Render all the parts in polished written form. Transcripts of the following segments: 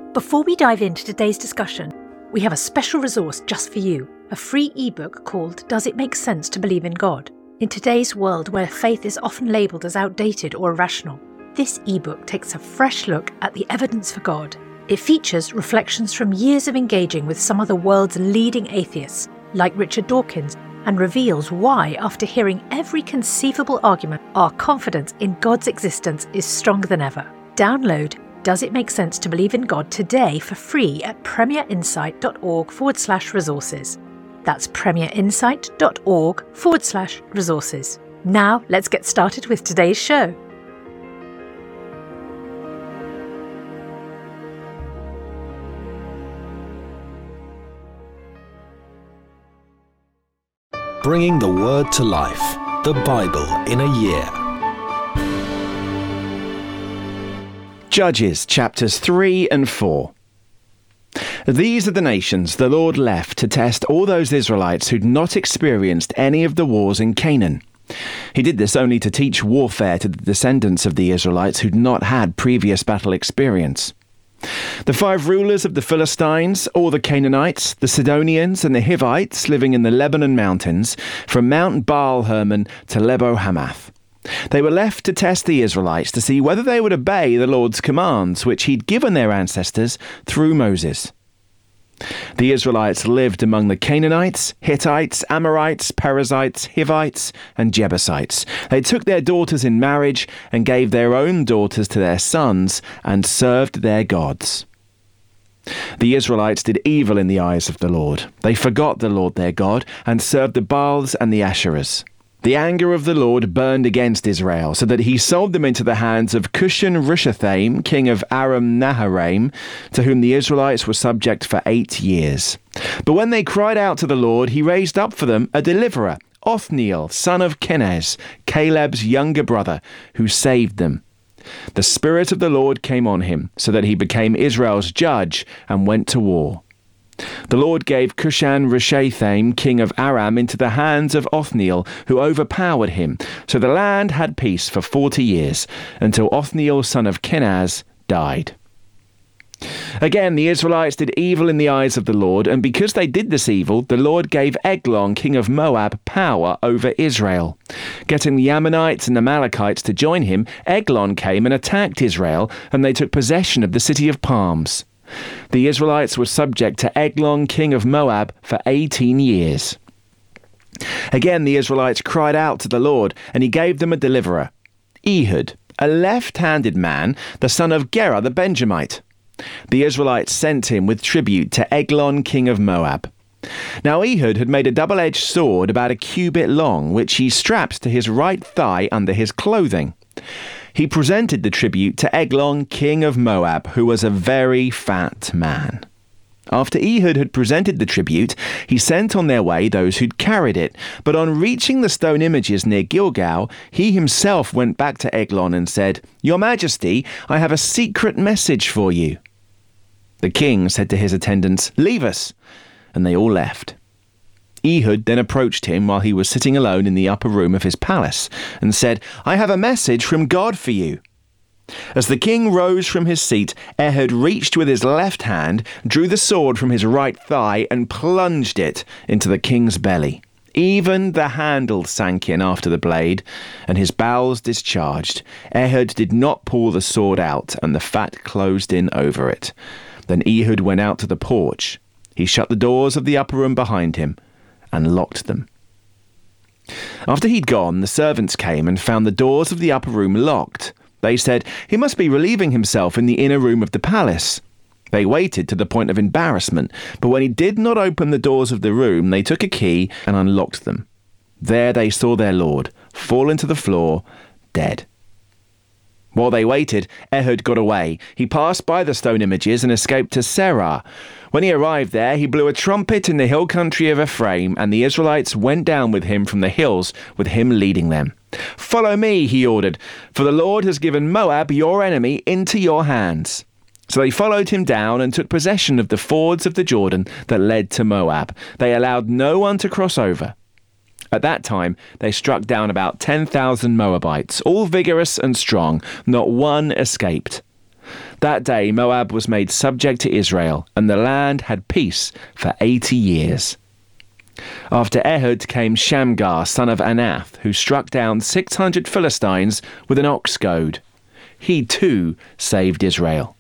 Before we dive into today's discussion, we have a special resource just for you, a free ebook called Does It Make Sense to Believe in God? In today's world where faith is often labelled as outdated or irrational, this ebook takes a fresh look at the evidence for God. It features reflections from years of engaging with some of the world's leading atheists, like Richard Dawkins, and reveals why, after hearing every conceivable argument, our confidence in God's existence is stronger than ever. Download Does It Make Sense to Believe in God today for free at premierinsight.org/resources. That's premierinsight.org/resources. Now let's get started with today's show. Bringing the Word to life, the Bible in a year. Judges chapters 3 and 4. These are the nations the Lord left to test all those Israelites who'd not experienced any of the wars in Canaan. He did this only to teach warfare to the descendants of the Israelites who'd not had previous battle experience. The 5 rulers of the Philistines, all the Canaanites, the Sidonians and the Hivites living in the Lebanon mountains, from Mount Baal Hermon to Lebo Hamath. They were left to test the Israelites to see whether they would obey the Lord's commands, which he'd given their ancestors through Moses. The Israelites lived among the Canaanites, Hittites, Amorites, Perizzites, Hivites, and Jebusites. They took their daughters in marriage and gave their own daughters to their sons and served their gods. The Israelites did evil in the eyes of the Lord. They forgot the Lord their God and served the Baals and the Asherahs. The anger of the Lord burned against Israel, so that he sold them into the hands of Cushan-Rishathaim, king of Aram-Naharaim, to whom the Israelites were subject for 8 years. But when they cried out to the Lord, he raised up for them a deliverer, Othniel, son of Kenaz, Caleb's younger brother, who saved them. The Spirit of the Lord came on him, so that he became Israel's judge and went to war. The Lord gave Cushan-Rishathaim, king of Aram, into the hands of Othniel, who overpowered him. So the land had peace for 40 years, until Othniel, son of Kenaz, died. Again, the Israelites did evil in the eyes of the Lord, and because they did this evil, the Lord gave Eglon, king of Moab, power over Israel. Getting the Ammonites and Amalekites to join him, Eglon came and attacked Israel, and they took possession of the city of palms. The Israelites were subject to Eglon, king of Moab, for 18 years. Again, the Israelites cried out to the Lord, and he gave them a deliverer, Ehud, a left-handed man, the son of Gera the Benjamite. The Israelites sent him with tribute to Eglon, king of Moab. Now Ehud had made a double-edged sword about a cubit long, which he strapped to his right thigh under his clothing. He presented the tribute to Eglon, king of Moab, who was a very fat man. After Ehud had presented the tribute, he sent on their way those who'd carried it. But on reaching the stone images near Gilgal, he himself went back to Eglon and said, "Your Majesty, I have a secret message for you." The king said to his attendants, "Leave us," and they all left. Ehud then approached him while he was sitting alone in the upper room of his palace and said, "I have a message from God for you." As the king rose from his seat, Ehud reached with his left hand, drew the sword from his right thigh and plunged it into the king's belly. Even the handle sank in after the blade, and his bowels discharged. Ehud did not pull the sword out, and the fat closed in over it. Then Ehud went out to the porch. He shut the doors of the upper room behind him and locked them. After he'd gone, the servants came and found the doors of the upper room locked. They said he must be relieving himself in the inner room of the palace. They waited to the point of embarrassment, but when he did not open the doors of the room, they took a key and unlocked them. There they saw their lord fall into the floor, dead. While they waited, Ehud got away. He passed by the stone images and escaped to Serah. When he arrived there, he blew a trumpet in the hill country of Ephraim, and the Israelites went down with him from the hills, with him leading them. "Follow me," he ordered, "for the Lord has given Moab, your enemy, into your hands." So they followed him down and took possession of the fords of the Jordan that led to Moab. They allowed no one to cross over. At that time, they struck down about 10,000 Moabites, all vigorous and strong. Not one escaped. That day Moab was made subject to Israel, and the land had peace for 80 years. After Ehud came Shamgar, son of Anath, who struck down 600 Philistines with an ox goad. He too saved Israel.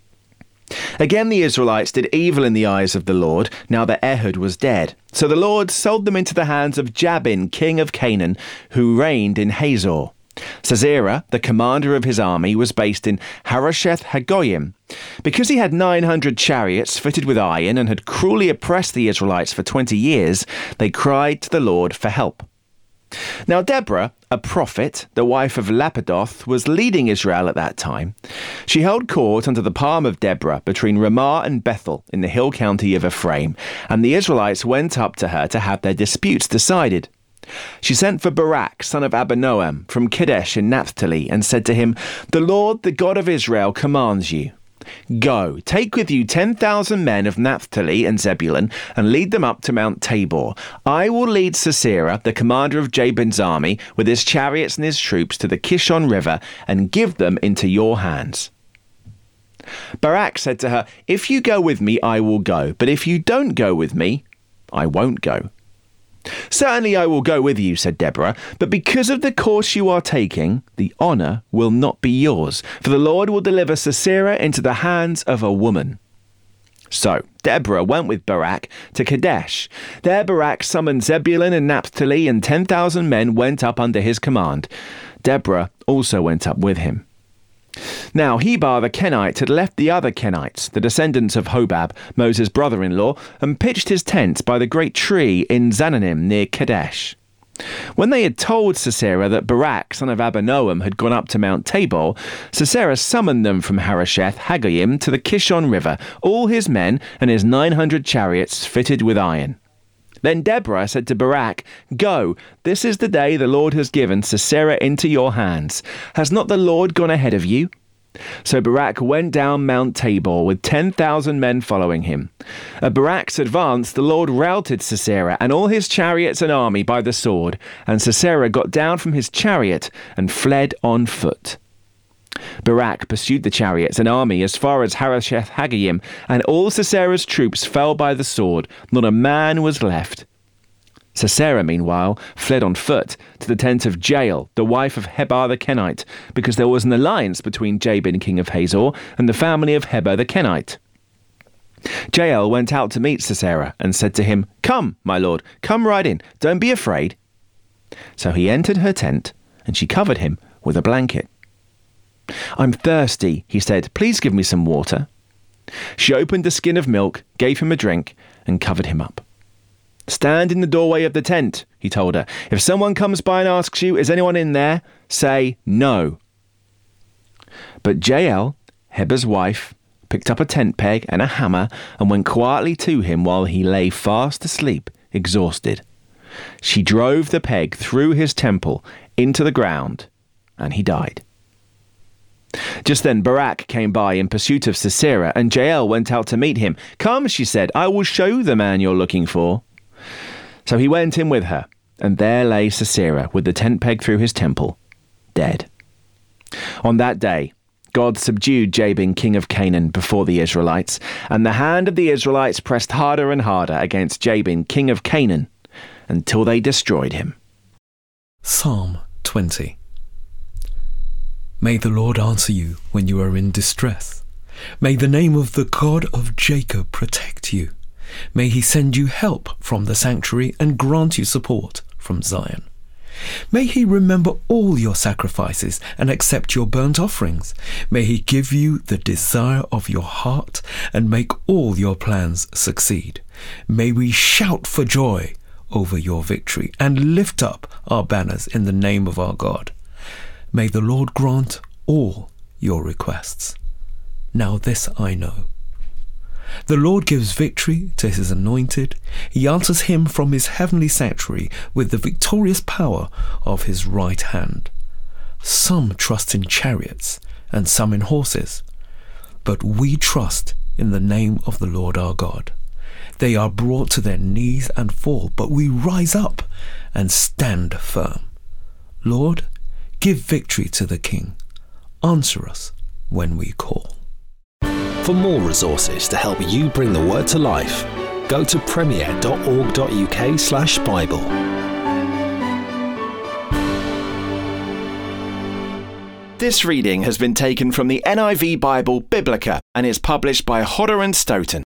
Again the Israelites did evil in the eyes of the Lord, now that Ehud was dead. So the Lord sold them into the hands of Jabin, king of Canaan, who reigned in Hazor. Sisera, the commander of his army, was based in Harosheth Hagoyim. Because he had 900 chariots fitted with iron and had cruelly oppressed the Israelites for 20 years, they cried to the Lord for help. Now Deborah, a prophet, the wife of Lapidoth, was leading Israel at that time. She held court under the palm of Deborah between Ramah and Bethel in the hill county of Ephraim, and the Israelites went up to her to have their disputes decided. She sent for Barak, son of Abinoam, from Kadesh in Naphtali, and said to him, "The Lord, the God of Israel, commands you. Go, take with you 10,000 men of Naphtali and Zebulun, and lead them up to Mount Tabor. I will lead Sisera, the commander of Jabin's army, with his chariots and his troops to the Kishon River, and give them into your hands." Barak said to her, "If you go with me, I will go, but if you don't go with me, I won't go." "Certainly I will go with you," said Deborah, "but because of the course you are taking, the honour will not be yours, for the Lord will deliver Sisera into the hands of a woman." So Deborah went with Barak to Kadesh. There Barak summoned Zebulun and Naphtali, and 10,000 men went up under his command. Deborah also went up with him. Now Heber the Kenite had left the other Kenites, the descendants of Hobab, Moses' brother-in-law, and pitched his tent by the great tree in Zananim near Kadesh. When they had told Sisera that Barak, son of Abinoam, had gone up to Mount Tabor, Sisera summoned them from Harosheth Hagoyim to the Kishon River, all his men and his 900 chariots fitted with iron. Then Deborah said to Barak, "Go, this is the day the Lord has given Sisera into your hands. Has not the Lord gone ahead of you?" So Barak went down Mount Tabor with 10,000 men following him. At Barak's advance, the Lord routed Sisera and all his chariots and army by the sword, and Sisera got down from his chariot and fled on foot. Barak pursued the chariots and army as far as Harosheth Hagoyim, and all Sisera's troops fell by the sword. Not a man was left. Sisera, meanwhile, fled on foot to the tent of Jael, the wife of Heber the Kenite, because there was an alliance between Jabin, king of Hazor, and the family of Heber the Kenite. Jael went out to meet Sisera and said to him, "Come, my lord, come right in. Don't be afraid." So he entered her tent, and she covered him with a blanket. "I'm thirsty," he said. "Please give me some water." She opened a skin of milk, gave him a drink, and covered him up. "Stand in the doorway of the tent," he told her. "If someone comes by and asks you, 'Is anyone in there?' say no." But Jael, Heber's wife, picked up a tent peg and a hammer and went quietly to him while he lay fast asleep, exhausted. She drove the peg through his temple into the ground, and he died. Just then Barak came by in pursuit of Sisera, and Jael went out to meet him. "Come," she said, "I will show you the man you're looking for." So he went in with her, and there lay Sisera with the tent peg through his temple, dead. On that day, God subdued Jabin, king of Canaan, before the Israelites, and the hand of the Israelites pressed harder and harder against Jabin, king of Canaan, until they destroyed him. Psalm 20. May the Lord answer you when you are in distress. May the name of the God of Jacob protect you. May he send you help from the sanctuary and grant you support from Zion. May he remember all your sacrifices and accept your burnt offerings. May he give you the desire of your heart and make all your plans succeed. May we shout for joy over your victory and lift up our banners in the name of our God. May the Lord grant all your requests. Now this I know. The Lord gives victory to his anointed. He answers him from his heavenly sanctuary with the victorious power of his right hand. Some trust in chariots and some in horses, but we trust in the name of the Lord our God. They are brought to their knees and fall, but we rise up and stand firm. Lord, give victory to the King. Answer us when we call. For more resources to help you bring the Word to life, go to premier.org.uk/Bible. This reading has been taken from the NIV Bible Biblica and is published by Hodder and Stoughton.